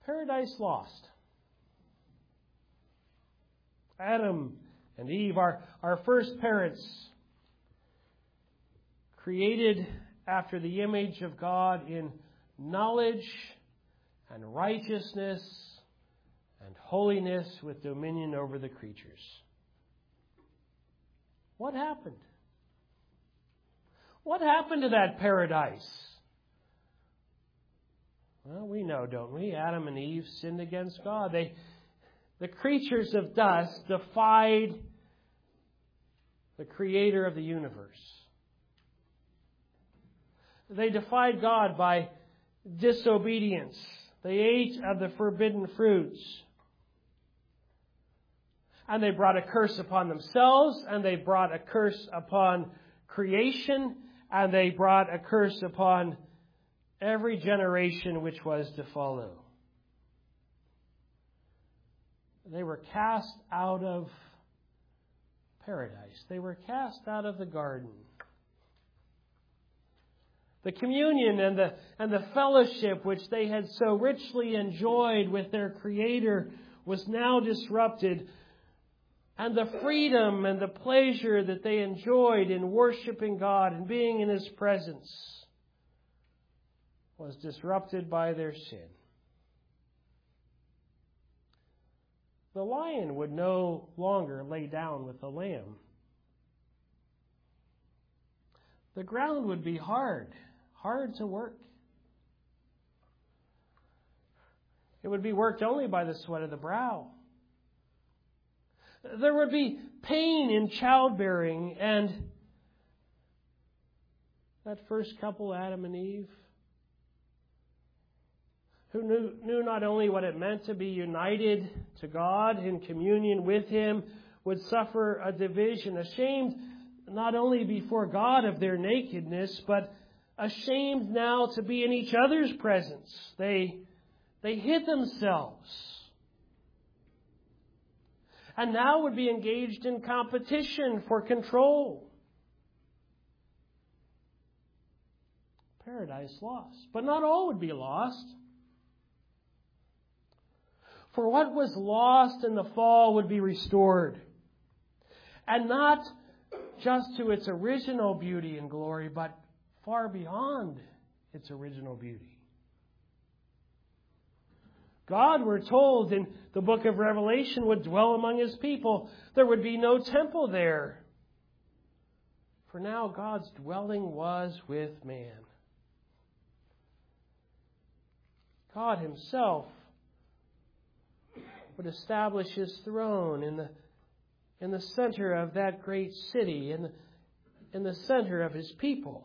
Paradise lost. Adam and Eve, our first parents, created after the image of God in knowledge and righteousness and holiness with dominion over the creatures. What happened? What happened to that paradise? Well, we know, don't we? Adam and Eve sinned against God. The creatures of dust defied the Creator of the universe. They defied God by disobedience. They ate of the forbidden fruits. And they brought a curse upon themselves, and they brought a curse upon creation, and they brought a curse upon every generation which was to follow. They were cast out of paradise. They were cast out of the garden. The communion and the fellowship which they had so richly enjoyed with their Creator was now disrupted. And the freedom and the pleasure that they enjoyed in worshiping God and being in His presence was disrupted by their sin. The lion would no longer lay down with the lamb. The ground would be hard to work. It would be worked only by the sweat of the brow. There would be pain in childbearing, and that first couple, Adam and Eve, who knew not only what it meant to be united to God in communion with Him, would suffer a division, ashamed not only before God of their nakedness, but ashamed now to be in each other's presence. They hid themselves. And now would be engaged in competition for control. Paradise lost. But not all would be lost. For what was lost in the fall would be restored. And not just to its original beauty and glory, but far beyond its original beauty. God, we're told in the book of Revelation, would dwell among His people. There would be no temple there. For now God's dwelling was with man. God Himself would establish His throne in the center of that great city, in the center of His people.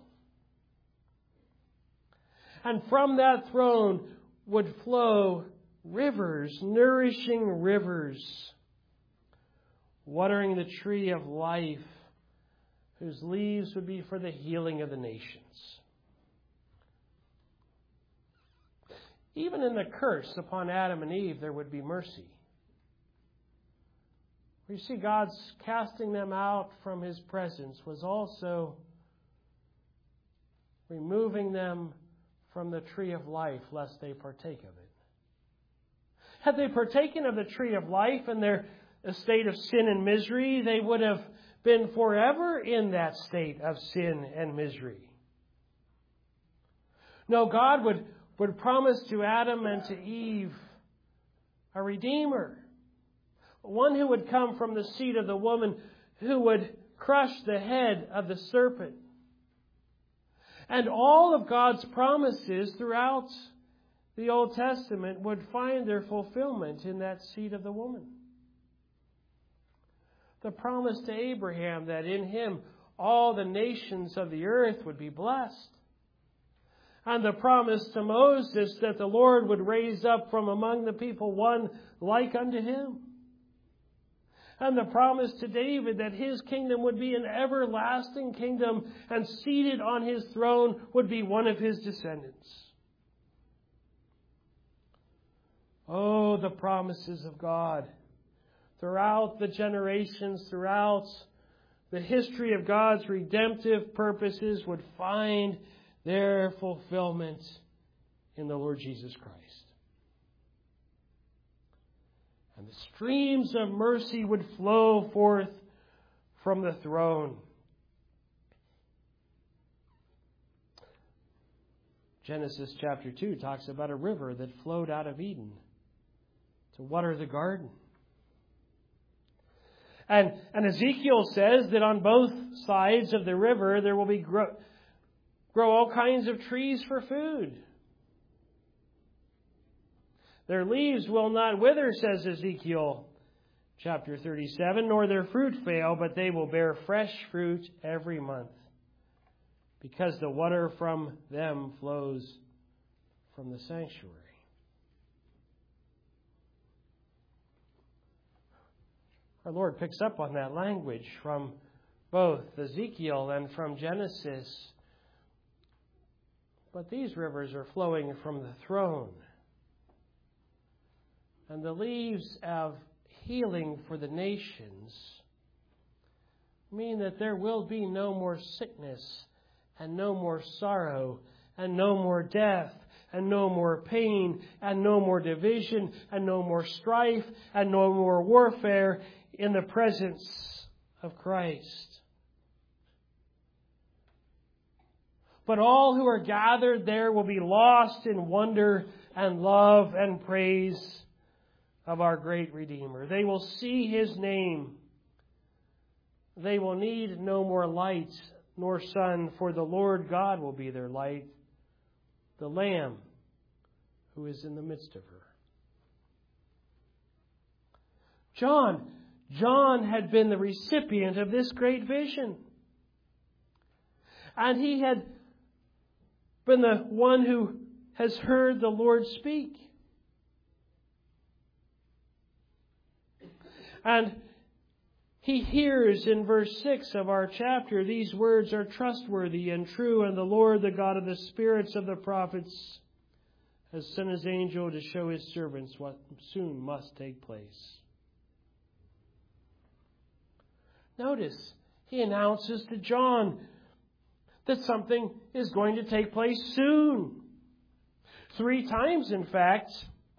And from that throne would flow rivers, nourishing rivers, watering the tree of life, whose leaves would be for the healing of the nations. Even in the curse upon Adam and Eve, there would be mercy. You see, God's casting them out from His presence was also removing them from the tree of life, lest they partake of it. Had they partaken of the tree of life in their state of sin and misery, they would have been forever in that state of sin and misery. No, God would promise to Adam and to Eve a Redeemer, one who would come from the seed of the woman, who would crush the head of the serpent. And all of God's promises throughout the Old Testament would find their fulfillment in that seed of the woman. The promise to Abraham that in him all the nations of the earth would be blessed. And the promise to Moses that the Lord would raise up from among the people one like unto him. And the promise to David that his kingdom would be an everlasting kingdom, and seated on his throne would be one of his descendants. Oh, the promises of God throughout the generations, throughout the history of God's redemptive purposes would find their fulfillment in the Lord Jesus Christ. and the streams of mercy would flow forth from the throne. Genesis chapter 2 talks about a river that flowed out of Eden to water the garden. And Ezekiel says that on both sides of the river there will be grow all kinds of trees for food. Their leaves will not wither, says Ezekiel chapter 37, nor their fruit fail, but they will bear fresh fruit every month, because the water from them flows from the sanctuary. Our Lord picks up on that language from both Ezekiel and from Genesis. But these rivers are flowing from the throne. And the leaves of healing for the nations mean that there will be no more sickness and no more sorrow and no more death and no more pain and no more division and no more strife and no more warfare in the presence of Christ. But all who are gathered there will be lost in wonder and love and praise of our great Redeemer. They will see His name. They will need no more light nor sun, for the Lord God will be their light, the Lamb who is in the midst of her. John had been the recipient of this great vision. And he had been the one who has heard the Lord speak. And he hears in verse 6 of our chapter, these words are trustworthy and true, and the Lord, the God of the spirits of the prophets, has sent His angel to show His servants what soon must take place. Notice, he announces to John that something is going to take place soon. 3 times, in fact,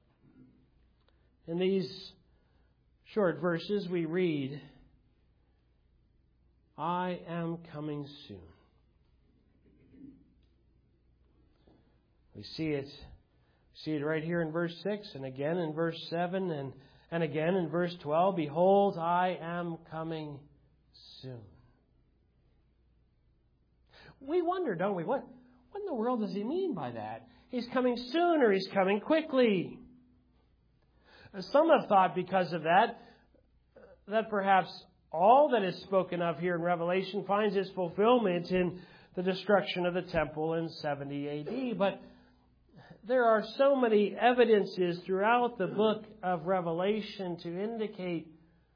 in these short verses we read, I am coming soon. We see it right here in verse 6, and again in verse 7, and again in verse 12. Behold, I am coming soon. We wonder, don't we? What in the world does he mean by that? He's coming soon, or He's coming quickly. Some have thought because of that perhaps all that is spoken of here in Revelation finds its fulfillment in the destruction of the temple in 70 A.D. But there are so many evidences throughout the book of Revelation to indicate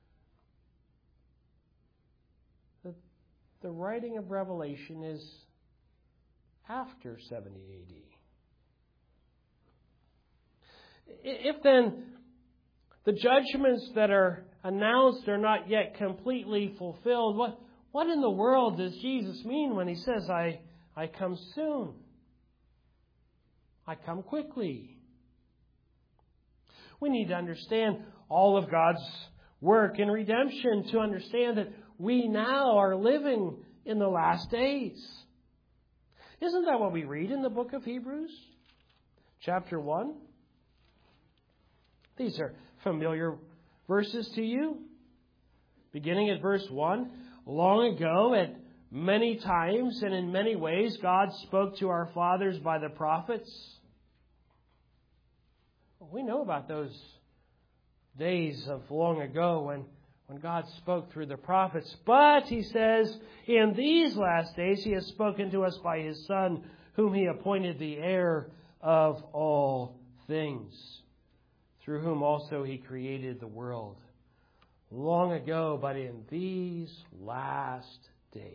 that the writing of Revelation is after 70 A.D. If then the judgments that are announced are not yet completely fulfilled, what in the world does Jesus mean when He says, I come soon? I come quickly. We need to understand all of God's work in redemption to understand that we now are living in the last days. Isn't that what we read in the book of Hebrews? Chapter 1. These are familiar verses to you. Beginning at verse 1. Long ago, at many times and in many ways, God spoke to our fathers by the prophets. We know about those days of long ago when God spoke through the prophets. But, he says, in these last days He has spoken to us by His Son, whom He appointed the heir of all things, through whom also He created the world. Long ago, but in these last days,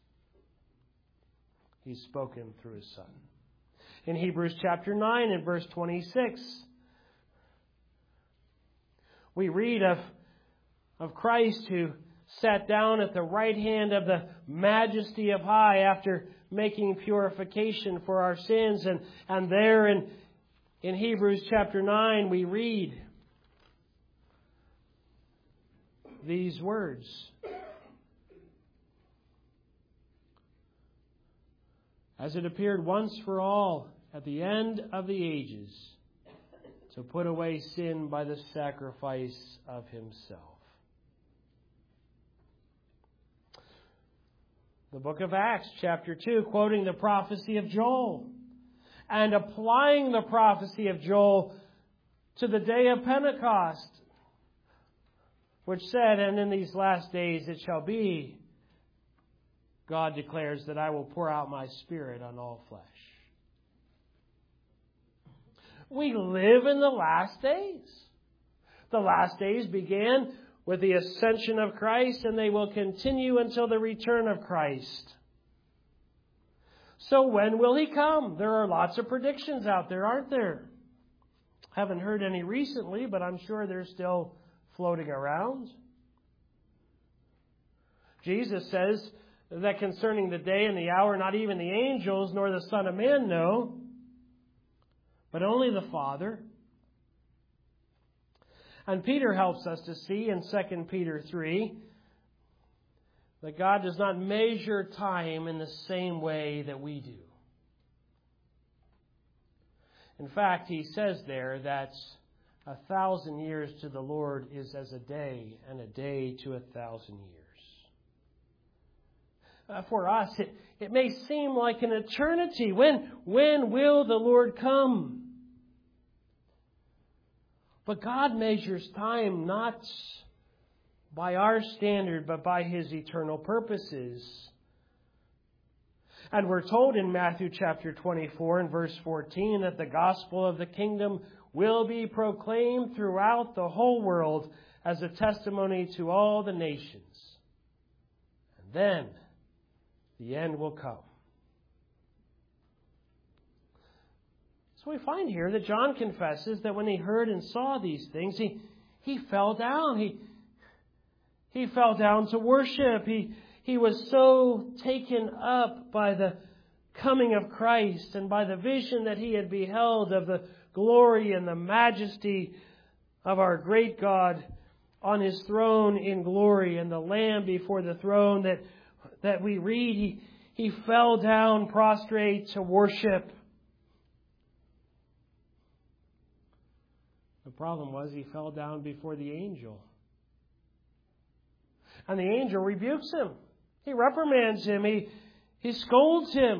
He's spoken through His Son. In Hebrews chapter 9 and verse 26, we read of Christ who sat down at the right hand of the majesty of high after making purification for our sins. And there in Hebrews chapter 9 we read, these words. As it appeared once for all at the end of the ages, to put away sin by the sacrifice of himself. The book of Acts, chapter 2, quoting the prophecy of Joel and applying the prophecy of Joel to the day of Pentecost, which said, "And in these last days it shall be, God declares, that I will pour out my Spirit on all flesh." We live in the last days. The last days began with the ascension of Christ, and they will continue until the return of Christ. So when will He come? There are lots of predictions out there, aren't there? Haven't heard any recently, but I'm sure they're still floating around. Jesus says that concerning the day and the hour, not even the angels nor the Son of Man know, but only the Father. And Peter helps us to see in 2 Peter 3 that God does not measure time in the same way that we do. In fact, he says there that 1,000 years to the Lord is as a day, and a day to 1,000 years. For us, it may seem like an eternity. When will the Lord come? But God measures time not by our standard, but by His eternal purposes. And we're told in Matthew chapter 24 and verse 14 that the gospel of the kingdom will be proclaimed throughout the whole world as a testimony to all the nations. And then the end will come. So we find here that John confesses that when he heard and saw these things, he fell down. He fell down to worship. He was so taken up by the coming of Christ and by the vision that he had beheld of the glory and the majesty of our great God on His throne in glory and the Lamb before the throne that we read. He fell down prostrate to worship. The problem was he fell down before the angel. And the angel rebukes him. He reprimands him. He scolds him.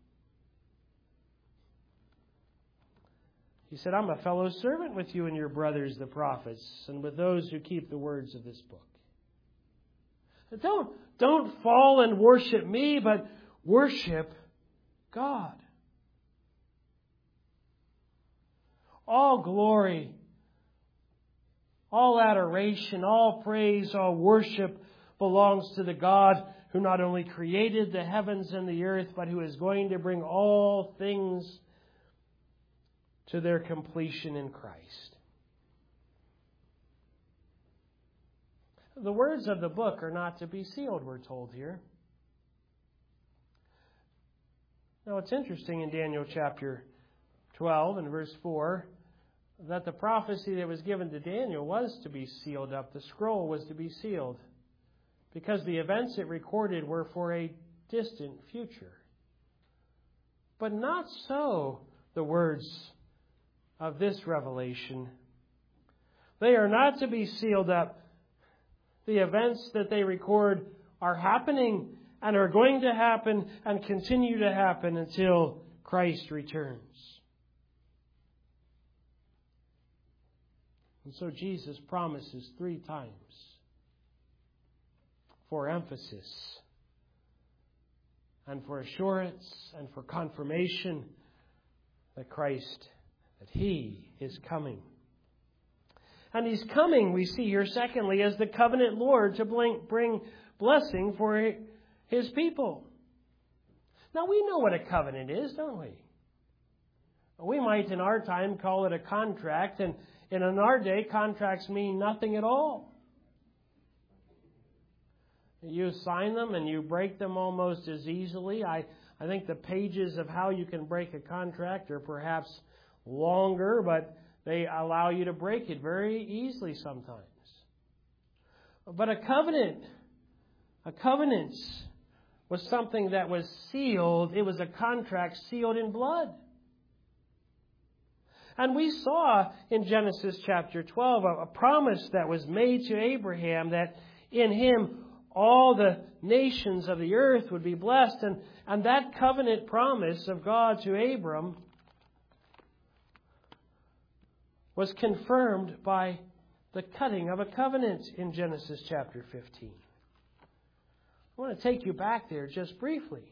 He said, "I'm a fellow servant with you and your brothers, the prophets, and with those who keep the words of this book. Don't fall and worship me, but worship God. All glory, all adoration, all praise, all worship belongs to the God who not only created the heavens and the earth, but who is going to bring all things to their completion in Christ." The words of the book are not to be sealed, we're told here. Now it's interesting in Daniel chapter 12 and verse 4 that the prophecy that was given to Daniel was to be sealed up. The scroll was to be sealed because the events it recorded were for a distant future. But not so the words of this revelation. They are not to be sealed up. The events that they record are happening and are going to happen and continue to happen until Christ returns. And so Jesus promises 3 times for emphasis and for assurance and for confirmation that He is coming. And He's coming, we see here, secondly, as the covenant Lord to bring blessing for His people. Now, we know what a covenant is, don't we? We might in our time call it a contract, and in our day, contracts mean nothing at all. You sign them and you break them almost as easily. I think the pages of how you can break a contract are perhaps longer, but they allow you to break it very easily sometimes. But a covenant was something that was sealed. It was a contract sealed in blood. And we saw in Genesis chapter 12 a promise that was made to Abraham that in him all the nations of the earth would be blessed. And that covenant promise of God to Abram was confirmed by the cutting of a covenant in Genesis chapter 15. I want to take you back there just briefly.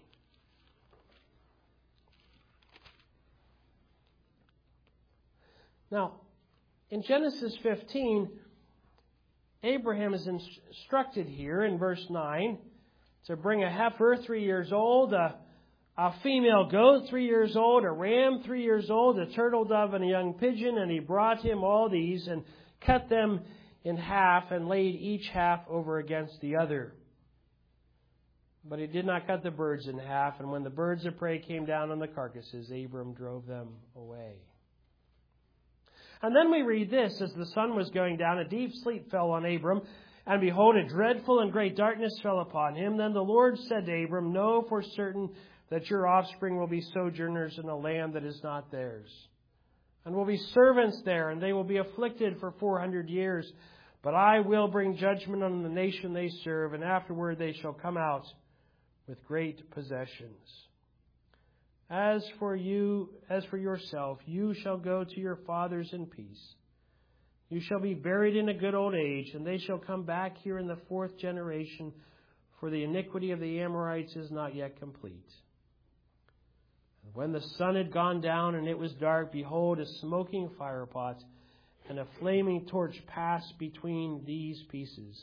Now, in Genesis 15, Abraham is instructed here in verse 9 to bring a heifer 3 years old, a female goat 3 years old, a ram 3 years old, a turtle dove, and a young pigeon. And he brought him all these and cut them in half and laid each half over against the other. But he did not cut the birds in half. And when the birds of prey came down on the carcasses, Abram drove them away. And then we read this: as the sun was going down, a deep sleep fell on Abram, and behold, a dreadful and great darkness fell upon him. Then the Lord said to Abram, know for certain that your offspring will be sojourners in a land that is not theirs, and will be servants there, and they will be afflicted for 400 years. But I will bring judgment on the nation they serve, and afterward they shall come out with great possessions. As for yourself, you shall go to your fathers in peace. You shall be buried in a good old age, and they shall come back here in the 4th generation, for the iniquity of the Amorites is not yet complete. And when the sun had gone down and it was dark, behold, a smoking firepot and a flaming torch passed between these pieces.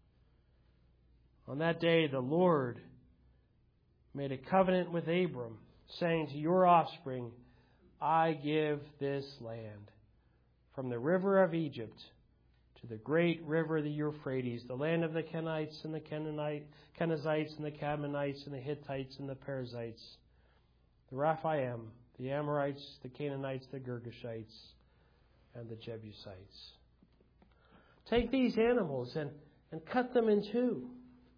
On that day the Lord made a covenant with Abram, saying, to your offspring I give this land, from the river of Egypt to the great river the Euphrates, the land of the Kenites and the Kenizzites and the Cadmonites and the Hittites and the Perizzites, the Rephaim, the Amorites, the Canaanites, the Girgashites, and the Jebusites. Take these animals and cut them in two.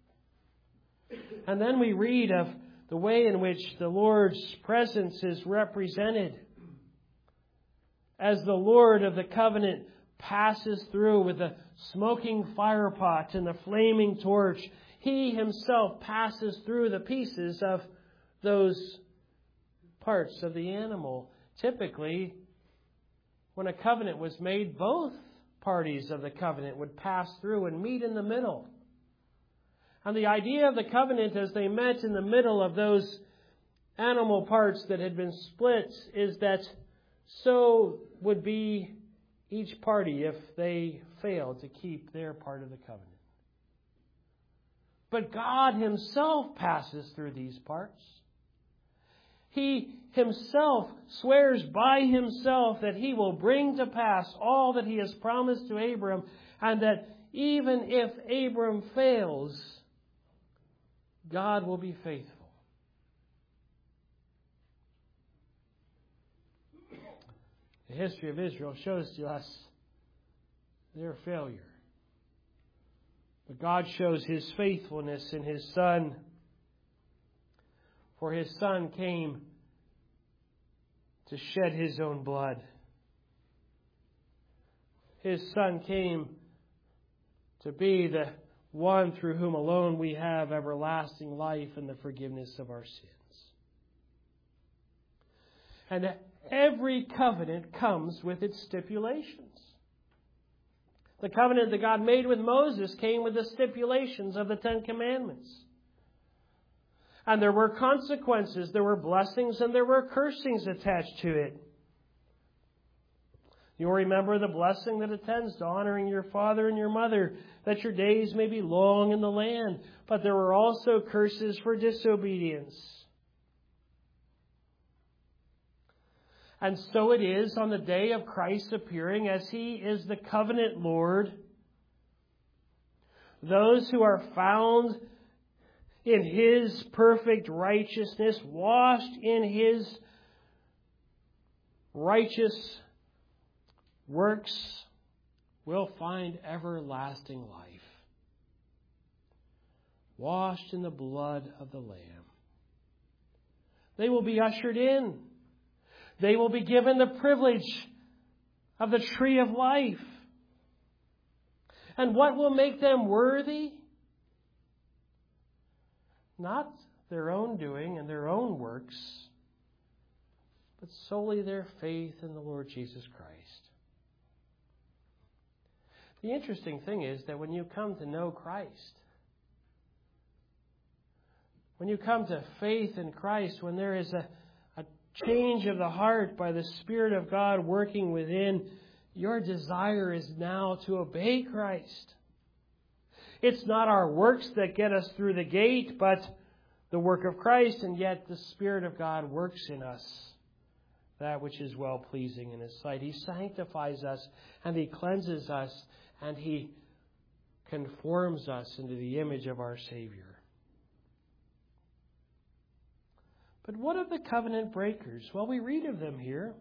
And then we read of the way in which the Lord's presence is represented. As the Lord of the covenant passes through with the smoking firepot and the flaming torch, He Himself passes through the pieces of those parts of the animal. Typically, when a covenant was made, both parties of the covenant would pass through and meet in the middle. And the idea of the covenant as they met in the middle of those animal parts that had been split is that so would be each party if they failed to keep their part of the covenant. But God Himself passes through these parts. He Himself swears by Himself that He will bring to pass all that He has promised to Abram, and that even if Abram fails, God will be faithful. The history of Israel shows to us their failure. But God shows His faithfulness in His Son. For His Son came to shed His own blood. His Son came to be the one through whom alone we have everlasting life and the forgiveness of our sins. And every covenant comes with its stipulations. The covenant that God made with Moses came with the stipulations of the 10 Commandments. And there were consequences, there were blessings, and there were cursings attached to it. You'll remember the blessing that attends to honoring your father and your mother, that your days may be long in the land. But there were also curses for disobedience. And so it is on the day of Christ's appearing, as He is the covenant Lord. Those who are found in His perfect righteousness, washed in His righteous works, will find everlasting life. washed in the blood of the Lamb. They will be ushered in. They will be given the privilege of the tree of life. And what will make them worthy? Not their own doing and their own works, but solely their faith in the Lord Jesus Christ. The interesting thing is that when you come to know Christ, when you come to faith in Christ, when there is a change of the heart by the Spirit of God working within, your desire is now to obey Christ. It's not our works that get us through the gate, but the work of Christ, and yet the Spirit of God works in us that which is well-pleasing in His sight. He sanctifies us, and He cleanses us, and He conforms us into the image of our Savior. But what of the covenant breakers? Well, we read of them here.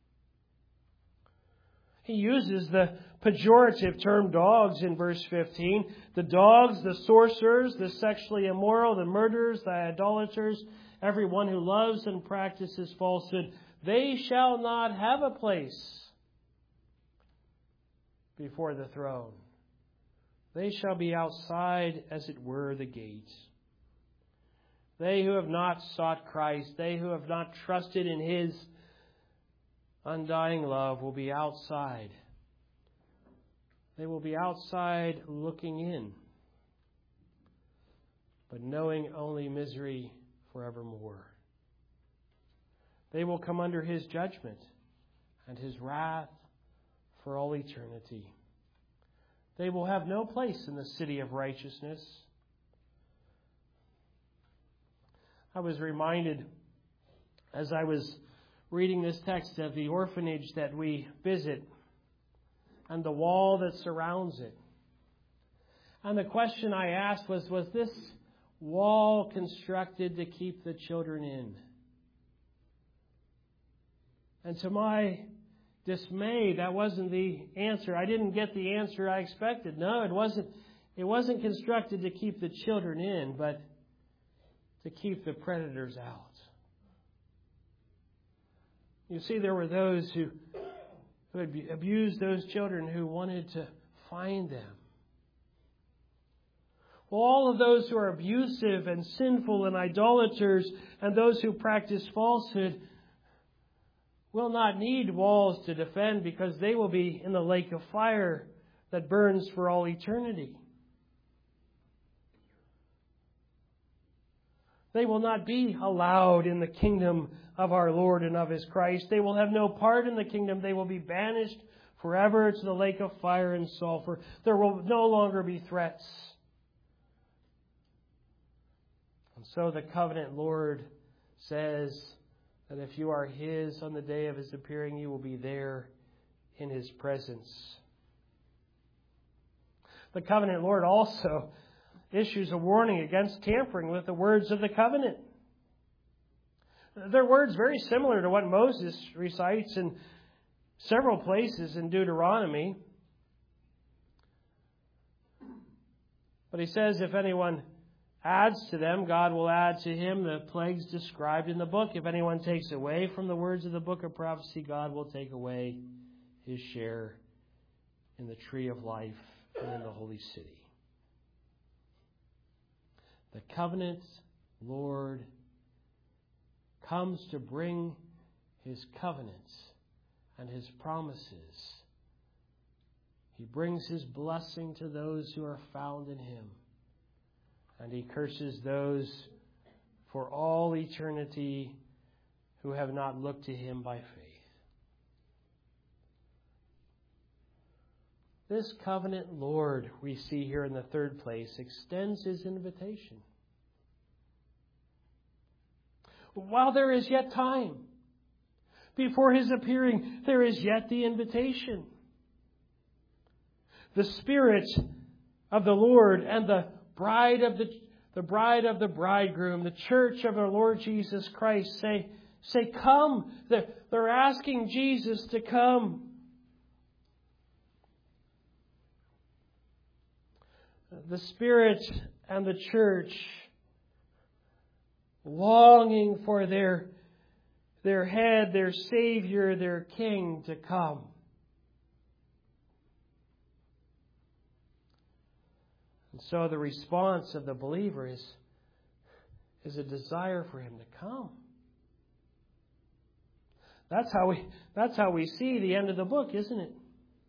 He uses the pejorative term dogs in verse 15. The dogs, the sorcerers, the sexually immoral, the murderers, the idolaters, everyone who loves and practices falsehood, they shall not have a place before the throne. They shall be outside, as it were, the gates. They who have not sought Christ, they who have not trusted in His undying love will be outside. They will be outside looking in, but knowing only misery forevermore. They will come under His judgment and His wrath for all eternity. They will have no place in the city of righteousness. I was reminded, as I was reading this text, of the orphanage that we visit and the wall that surrounds it. And the question I asked was this wall constructed to keep the children in? And to my dismay, that wasn't the answer. I didn't get the answer I expected. No, it wasn't constructed to keep the children in, but to keep the predators out. You see, there were those who had abused those children who wanted to find them. Well, all of those who are abusive and sinful and idolaters and those who practice falsehood will not need walls to defend, because they will be in the lake of fire that burns for all eternity. They will not be allowed in the kingdom of our Lord and of His Christ. They will have no part in the kingdom. They will be banished forever to the lake of fire and sulfur. There will no longer be threats. And so the covenant Lord says that if you are His on the day of His appearing, you will be there in His presence. The covenant Lord also issues a warning against tampering with the words of the covenant. They're words very similar to what Moses recites in several places in Deuteronomy. But he says, if anyone adds to them, God will add to him the plagues described in the book. If anyone takes away from the words of the book of prophecy, God will take away his share in the tree of life and in the holy city. The covenant Lord comes to bring His covenants and His promises. He brings His blessing to those who are found in Him. And He curses those for all eternity who have not looked to Him by faith. This covenant Lord, we see here in the third place, extends His invitation. While there is yet time, before His appearing, there is yet the invitation. The Spirit of the Lord and the bride of the bridegroom, the church of our Lord Jesus Christ, say, come. They're asking Jesus to come. The Spirit and the church longing for their head, their Savior, their King to come. And so the response of the believer is a desire for Him to come. That's how we see the end of the book, isn't it?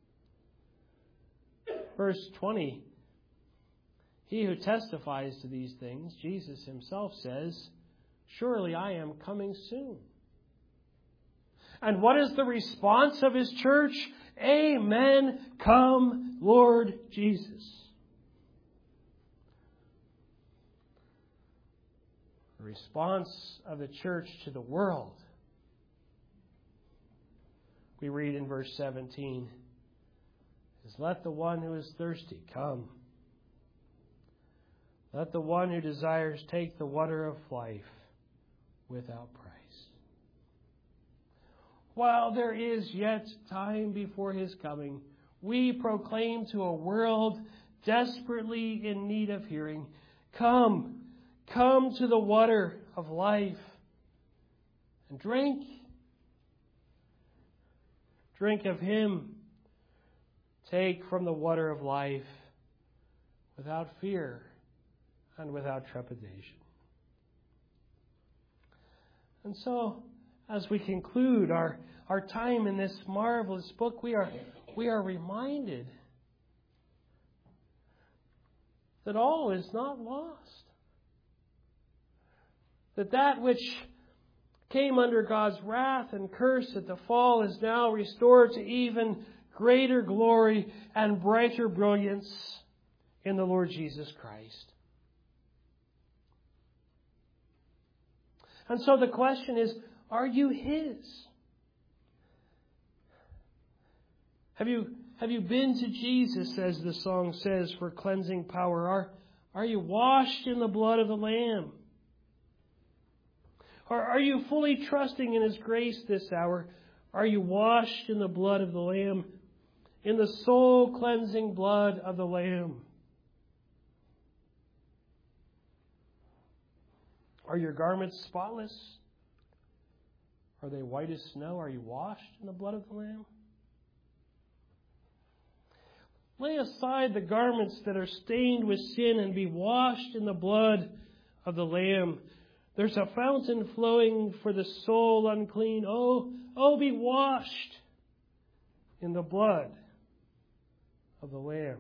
Verse 20. He who testifies to these things, Jesus Himself says, "Surely I am coming soon." And what is the response of His church? Amen. Come, Lord Jesus. The response of the church to the world. We read in verse 17, is let the one who is thirsty come. Let the one who desires take the water of life without price. While there is yet time before His coming, we proclaim to a world desperately in need of hearing, come to the water of life and drink. Drink of Him. Take from the water of life without fear and without trepidation. And so, as we conclude our time in this marvelous book, we are reminded that all is not lost. That which came under God's wrath and curse at the fall is now restored to even greater glory and brighter brilliance in the Lord Jesus Christ. And so the question is, are you His? Have you been to Jesus, as the song says, for cleansing power? Are you washed in the blood of the Lamb? Or are you fully trusting in His grace this hour? Are you washed in the blood of the Lamb, in the soul-cleansing blood of the Lamb? Are your garments spotless? Are they white as snow? Are you washed in the blood of the Lamb? Lay aside the garments that are stained with sin and be washed in the blood of the Lamb. There's a fountain flowing for the soul unclean. Oh, be washed in the blood of the Lamb.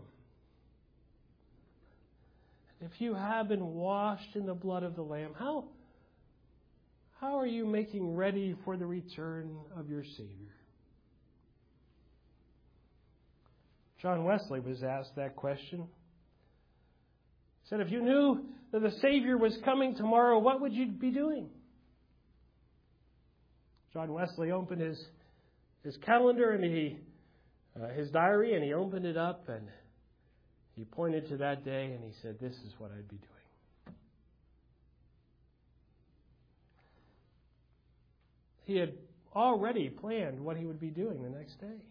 If you have been washed in the blood of the Lamb, how are you making ready for the return of your Savior? John Wesley was asked that question. He said, if you knew that the Savior was coming tomorrow, what would you be doing? John Wesley opened his calendar and his diary, and he opened it up and he pointed to that day and he said, this is what I'd be doing. He had already planned what he would be doing the next day.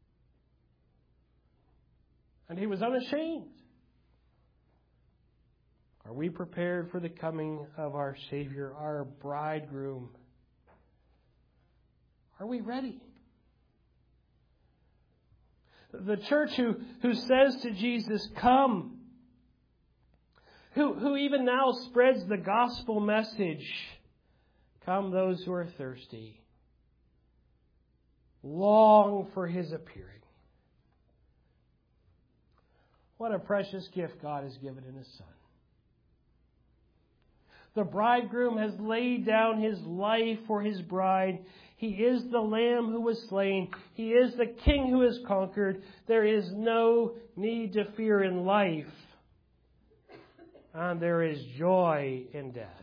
And he was unashamed. Are we prepared for the coming of our Savior, our bridegroom? Are we ready? The church who says to Jesus, come, who even now spreads the gospel message, come those who are thirsty, long for His appearing. What a precious gift God has given in His Son. The bridegroom has laid down His life for His bride. He is the Lamb who was slain. He is the King who has conquered. There is no need to fear in life. And there is joy in death.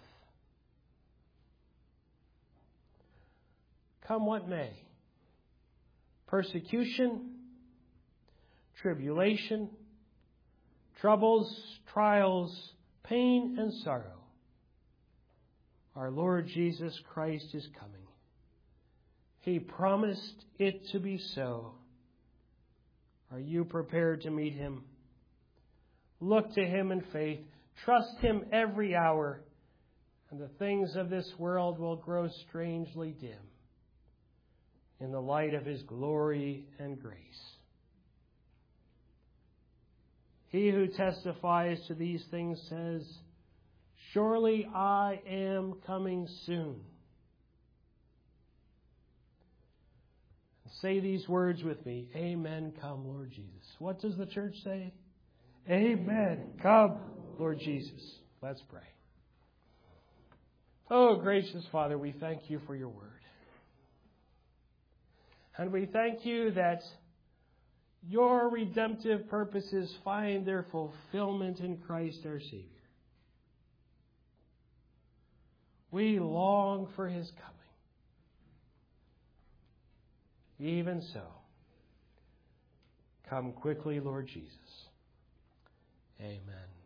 Come what may. Persecution, tribulation, troubles, trials, pain, and sorrow. Our Lord Jesus Christ is coming. He promised it to be so. Are you prepared to meet Him? Look to Him in faith. trust Him every hour, and the things of this world will grow strangely dim in the light of His glory and grace. He who testifies to these things says, "Surely I am coming soon." Say these words with me. Amen. Come, Lord Jesus. What does the church say? Amen. Come, Lord Jesus. Let's pray. Oh, gracious Father, we thank you for your word. And we thank you that your redemptive purposes find their fulfillment in Christ our Savior. We long for His coming. Even so, come quickly, Lord Jesus. Amen.